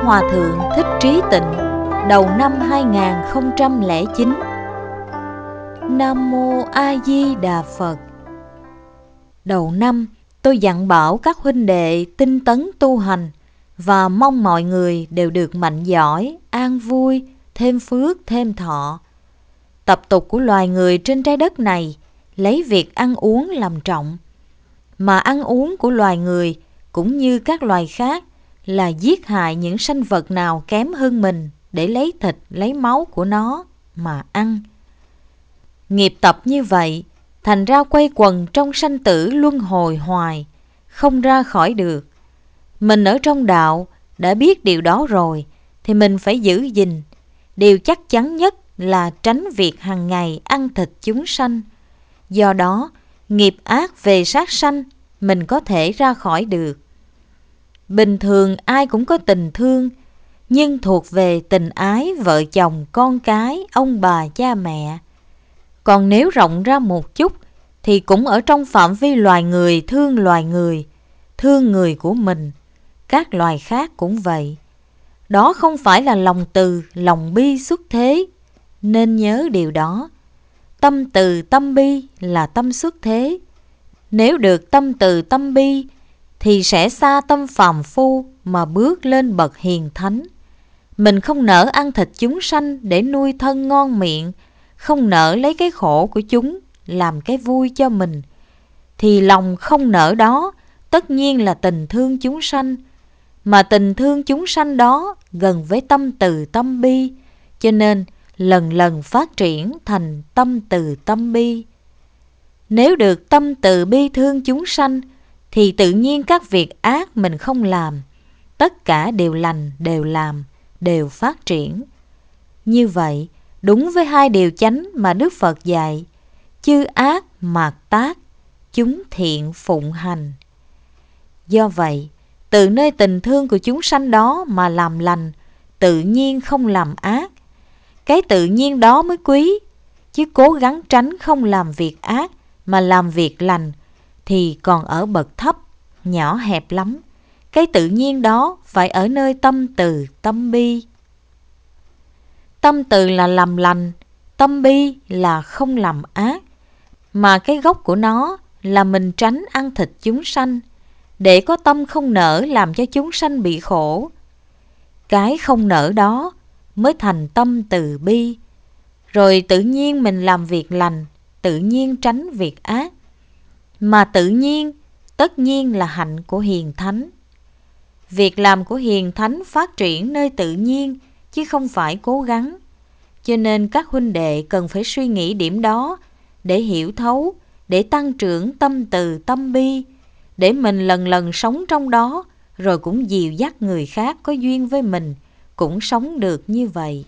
Hòa Thượng Thích Trí Tịnh đầu năm 2009. Nam Mô A Di Đà Phật. Đầu năm, tôi dặn bảo các huynh đệ tinh tấn tu hành và mong mọi người đều được mạnh giỏi, an vui, thêm phước, thêm thọ. Tập tục của loài người trên trái đất này lấy việc ăn uống làm trọng, mà ăn uống của loài người cũng như các loài khác là giết hại những sanh vật nào kém hơn mình để lấy thịt, lấy máu của nó mà ăn. Nghiệp tập như vậy, thành ra quay quần trong sanh tử luân hồi hoài, không ra khỏi được. Mình ở trong đạo đã biết điều đó rồi, thì mình phải giữ gìn. Điều chắc chắn nhất là tránh việc hàng ngày ăn thịt chúng sanh. Do đó, nghiệp ác về sát sanh mình có thể ra khỏi được. Bình thường ai cũng có tình thương, nhưng thuộc về tình ái vợ chồng, con cái, ông bà, cha mẹ. Còn nếu rộng ra một chút, thì cũng ở trong phạm vi loài người, thương người của mình. Các loài khác cũng vậy. Đó không phải là lòng từ, lòng bi xuất thế. Nên nhớ điều đó. Tâm từ, tâm bi là tâm xuất thế. Nếu được tâm từ, tâm bi, thì sẽ xa tâm phàm phu mà bước lên bậc hiền thánh. Mình không nỡ ăn thịt chúng sanh để nuôi thân ngon miệng, không nỡ lấy cái khổ của chúng làm cái vui cho mình, thì lòng không nỡ đó tất nhiên là tình thương chúng sanh. Mà tình thương chúng sanh đó gần với tâm từ tâm bi, cho nên lần lần phát triển thành tâm từ tâm bi. Nếu được tâm từ bi thương chúng sanh, thì tự nhiên các việc ác mình không làm, tất cả đều lành, đều làm, đều phát triển. Như vậy, đúng với hai điều chánh mà Đức Phật dạy: chư ác mạt tác, chúng thiện phụng hành. Do vậy, từ nơi tình thương của chúng sanh đó mà làm lành, tự nhiên không làm ác. Cái tự nhiên đó mới quý, chứ cố gắng tránh không làm việc ác mà làm việc lành thì còn ở bậc thấp, nhỏ hẹp lắm. Cái tự nhiên đó phải ở nơi tâm từ, tâm bi. Tâm từ là làm lành, tâm bi là không làm ác. Mà cái gốc của nó là mình tránh ăn thịt chúng sanh, để có tâm không nỡ làm cho chúng sanh bị khổ. Cái không nỡ đó mới thành tâm từ bi. Rồi tự nhiên mình làm việc lành, tự nhiên tránh việc ác. Mà tự nhiên, tất nhiên là hạnh của hiền thánh. Việc làm của hiền thánh phát triển nơi tự nhiên, chứ không phải cố gắng. Cho nên các huynh đệ cần phải suy nghĩ điểm đó, để hiểu thấu, để tăng trưởng tâm từ tâm bi, để mình lần lần sống trong đó, rồi cũng dìu dắt người khác có duyên với mình, cũng sống được như vậy.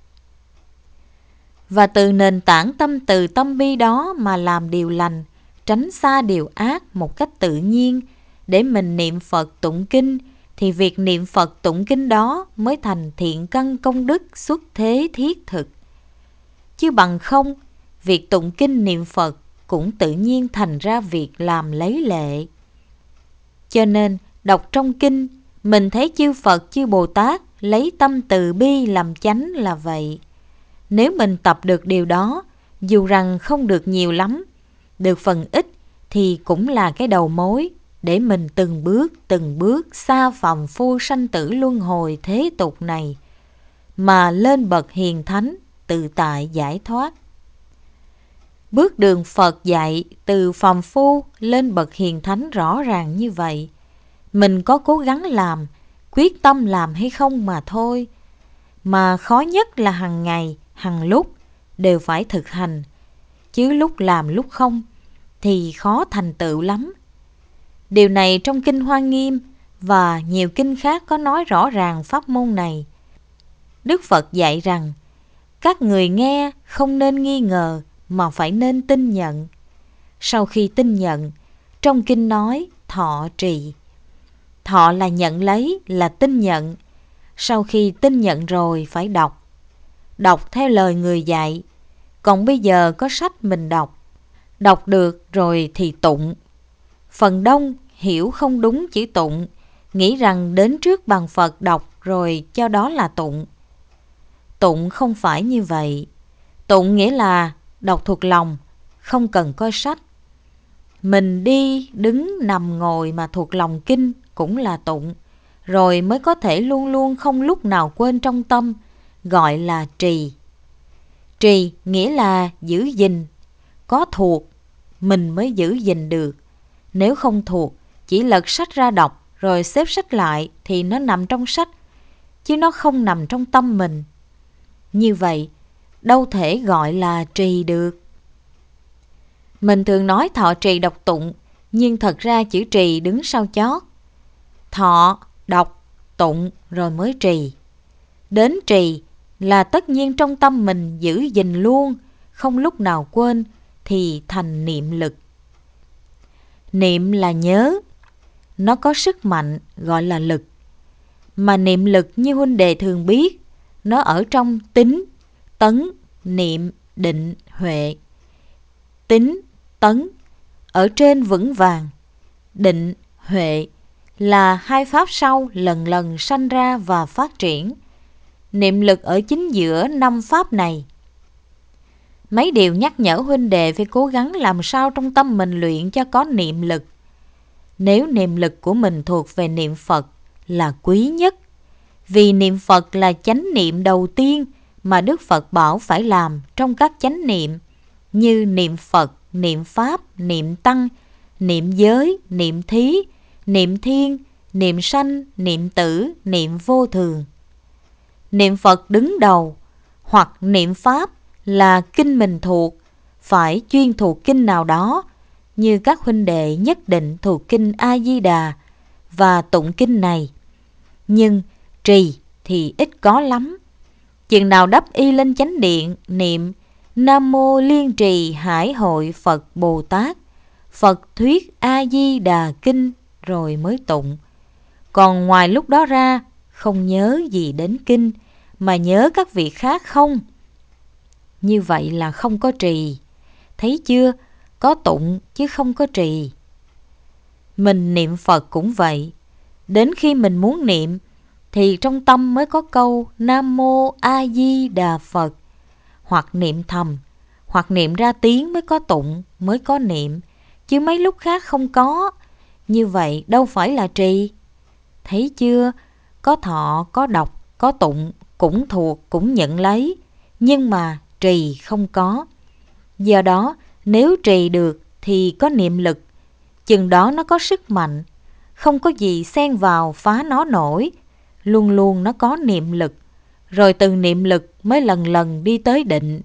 Và từ nền tảng tâm từ tâm bi đó mà làm điều lành, tránh xa điều ác một cách tự nhiên, để mình niệm Phật tụng kinh, thì việc niệm Phật tụng kinh đó mới thành thiện căn công đức xuất thế thiết thực. Chứ bằng không, việc tụng kinh niệm Phật cũng tự nhiên thành ra việc làm lấy lệ. Cho nên, đọc trong kinh, mình thấy chư Phật, chư Bồ Tát lấy tâm từ bi làm chánh là vậy. Nếu mình tập được điều đó, dù rằng không được nhiều lắm, được phần ít, thì cũng là cái đầu mối để mình từng bước xa phàm phu sanh tử luân hồi thế tục này, mà lên bậc hiền thánh, tự tại giải thoát. Bước đường Phật dạy từ phàm phu lên bậc hiền thánh rõ ràng như vậy. Mình có cố gắng làm, quyết tâm làm hay không mà thôi. Mà khó nhất là hàng ngày, hàng lúc đều phải thực hành. Chứ lúc làm lúc không thì khó thành tựu lắm. Điều này trong Kinh Hoa Nghiêm và nhiều kinh khác có nói rõ ràng pháp môn này. Đức Phật dạy rằng, các người nghe không nên nghi ngờ mà phải nên tin nhận. Sau khi tin nhận, trong kinh nói thọ trì. Thọ là nhận lấy, là tin nhận. Sau khi tin nhận rồi phải đọc. Đọc theo lời người dạy. Còn bây giờ có sách mình đọc. Đọc được rồi thì tụng. Phần đông hiểu không đúng chữ tụng, nghĩ rằng đến trước bàn Phật đọc rồi cho đó là tụng. Tụng không phải như vậy. Tụng nghĩa là đọc thuộc lòng, không cần coi sách. Mình đi, đứng, nằm, ngồi mà thuộc lòng kinh cũng là tụng, rồi mới có thể luôn luôn không lúc nào quên trong tâm, gọi là trì. Trì nghĩa là giữ gìn, có thuộc, mình mới giữ gìn được. Nếu không thuộc, chỉ lật sách ra đọc rồi xếp sách lại thì nó nằm trong sách, chứ nó không nằm trong tâm mình. Như vậy, đâu thể gọi là trì được. Mình thường nói thọ trì đọc tụng, nhưng thật ra chữ trì đứng sau chót. Thọ, đọc, tụng rồi mới trì. Đến trì là tất nhiên trong tâm mình giữ gìn luôn, không lúc nào quên, thì thành niệm lực. Niệm là nhớ, nó có sức mạnh gọi là lực. Mà niệm lực như huynh đệ thường biết, nó ở trong tín, tấn, niệm, định, huệ. Tín, tấn, ở trên vững vàng. Định, huệ là hai pháp sau lần lần sanh ra và phát triển. Niệm lực ở chính giữa năm pháp này. Mấy điều nhắc nhở huynh đệ phải cố gắng làm sao trong tâm mình luyện cho có niệm lực. Nếu niệm lực của mình thuộc về niệm Phật là quý nhất, vì niệm Phật là chánh niệm đầu tiên mà Đức Phật bảo phải làm trong các chánh niệm, như niệm Phật, niệm Pháp, niệm Tăng, niệm giới, niệm thí, niệm thiên, niệm sanh, niệm tử, niệm vô thường. Niệm Phật đứng đầu, hoặc niệm Pháp là kinh mình thuộc, phải chuyên thuộc kinh nào đó, như các huynh đệ nhất định thuộc kinh A-di-đà và tụng kinh này. Nhưng trì thì ít có lắm. Chừng nào đắp y lên chánh điện niệm Nam Mô Liên Trì Hải Hội Phật Bồ Tát, Phật Thuyết A-di-đà Kinh rồi mới tụng. Còn ngoài lúc đó ra, không nhớ gì đến kinh, mà nhớ các vị khác không. Như vậy là không có trì. Thấy chưa? Có tụng chứ không có trì. Mình niệm Phật cũng vậy. Đến khi mình muốn niệm, thì trong tâm mới có câu Nam Mô A Di Đà Phật. Hoặc niệm thầm, hoặc niệm ra tiếng mới có tụng, mới có niệm, chứ mấy lúc khác không có. Như vậy đâu phải là trì. Thấy chưa? Có thọ, có đọc, có tụng, cũng thuộc, cũng nhận lấy, nhưng mà trì không có. Do đó, nếu trì được thì có niệm lực, chừng đó nó có sức mạnh, không có gì xen vào phá nó nổi, luôn luôn nó có niệm lực, rồi từ niệm lực mới lần lần đi tới định.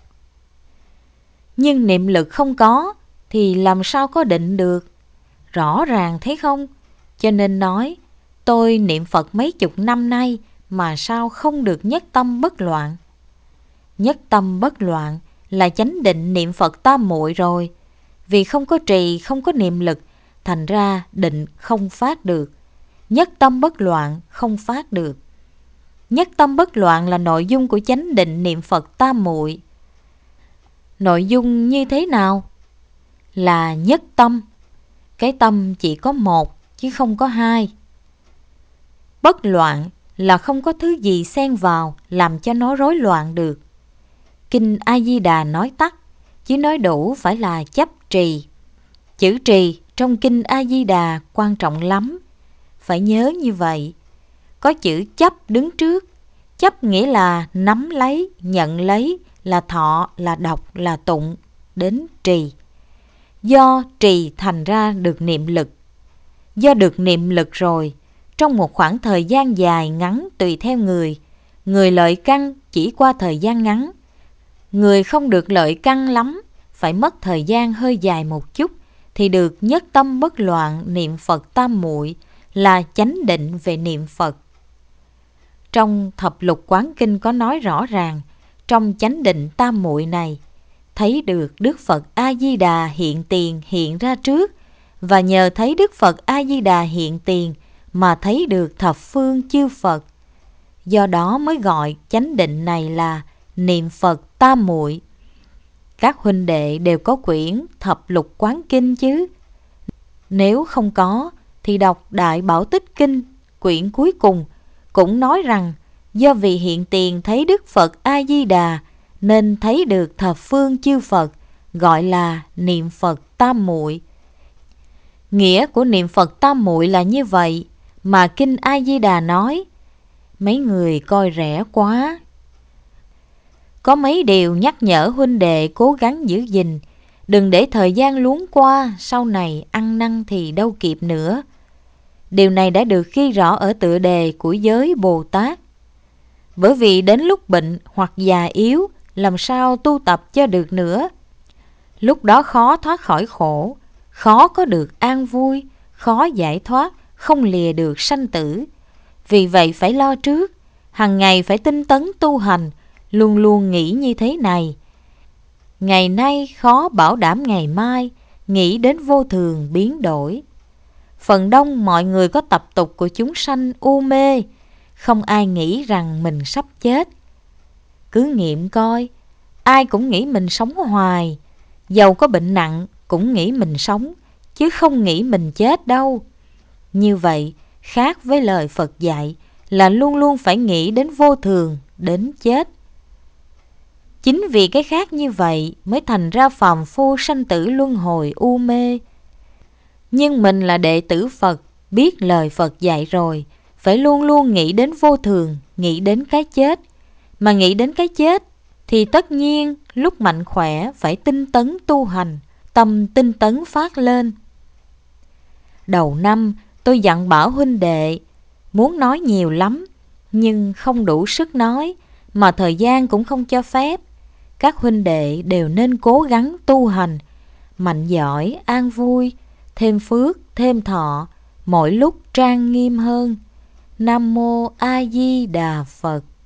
Nhưng niệm lực không có thì làm sao có định được? Rõ ràng thấy không? Cho nên nói, tôi niệm Phật mấy chục năm nay mà sao không được nhất tâm bất loạn? Nhất tâm bất loạn là chánh định niệm Phật tam muội rồi. Vì không có trì, không có niệm lực, thành ra định không phát được. Nhất tâm bất loạn không phát được. Nhất tâm bất loạn là nội dung của chánh định niệm Phật tam muội. Nội dung như thế nào? Là nhất tâm. Cái tâm chỉ có một chứ không có hai. Bất loạn là không có thứ gì xen vào làm cho nó rối loạn được. Kinh A-di-đà nói tắt, chứ nói đủ phải là chấp trì. Chữ trì trong kinh A-di-đà quan trọng lắm, phải nhớ như vậy. Có chữ chấp đứng trước. Chấp nghĩa là nắm lấy, nhận lấy, là thọ, là đọc, là tụng, đến trì. Do trì thành ra được niệm lực. Do được niệm lực rồi, trong một khoảng thời gian dài ngắn tùy theo người. Người lợi căn chỉ qua thời gian ngắn. Người không được lợi căn lắm, phải mất thời gian hơi dài một chút, thì được nhất tâm bất loạn niệm Phật tam muội, là chánh định về niệm Phật. Trong thập lục quán kinh có nói rõ ràng, trong chánh định tam muội này, thấy được Đức Phật A-di-đà hiện tiền hiện ra trước, và nhờ thấy Đức Phật A-di-đà hiện tiền mà thấy được thập phương chư Phật. Do đó mới gọi chánh định này là niệm Phật tam muội. Các huynh đệ đều có quyển thập lục quán kinh chứ? Nếu không có thì đọc Đại Bảo Tích Kinh, quyển cuối cùng cũng nói rằng do vì hiện tiền thấy Đức Phật A Di Đà nên thấy được thập phương chư Phật, gọi là niệm Phật tam muội. Nghĩa của niệm Phật tam muội là như vậy, mà kinh A Di Đà nói mấy người coi rẻ quá. Có mấy điều nhắc nhở huynh đệ cố gắng giữ gìn, đừng để thời gian luống qua, sau này ăn năn thì đâu kịp nữa. Điều này đã được ghi rõ ở tựa đề của giới Bồ Tát. Bởi vì đến lúc bệnh hoặc già yếu, làm sao tu tập cho được nữa. Lúc đó khó thoát khỏi khổ, khó có được an vui, khó giải thoát, không lìa được sanh tử. Vì vậy phải lo trước, hằng ngày phải tinh tấn tu hành, luôn luôn nghĩ như thế này. Ngày nay khó bảo đảm ngày mai, nghĩ đến vô thường biến đổi. Phần đông mọi người có tập tục của chúng sanh u mê, không ai nghĩ rằng mình sắp chết. Cứ nghiệm coi, ai cũng nghĩ mình sống hoài, dầu có bệnh nặng cũng nghĩ mình sống, chứ không nghĩ mình chết đâu. Như vậy, khác với lời Phật dạy là luôn luôn phải nghĩ đến vô thường, đến chết. Chính vì cái khác như vậy mới thành ra phàm phu sanh tử luân hồi u mê. Nhưng mình là đệ tử Phật, biết lời Phật dạy rồi, phải luôn luôn nghĩ đến vô thường, nghĩ đến cái chết. Mà nghĩ đến cái chết thì tất nhiên lúc mạnh khỏe phải tinh tấn tu hành, tâm tinh tấn phát lên. Đầu năm tôi dặn bảo huynh đệ, muốn nói nhiều lắm, nhưng không đủ sức nói, mà thời gian cũng không cho phép. Các huynh đệ đều nên cố gắng tu hành, mạnh giỏi, an vui, thêm phước, thêm thọ, mỗi lúc trang nghiêm hơn. Nam Mô A Di Đà Phật.